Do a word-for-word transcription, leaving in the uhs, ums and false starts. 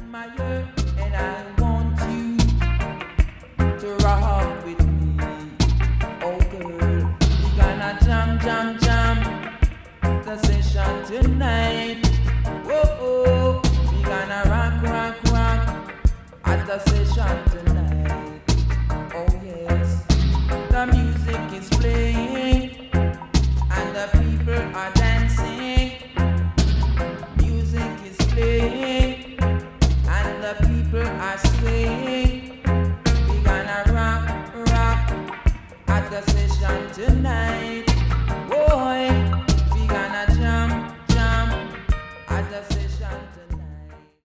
admire and I want you to rock with me. Oh girl, we gonna jam, jam, jam the session tonight. Oh, oh, we gonna rock, rock, rock at the session tonight.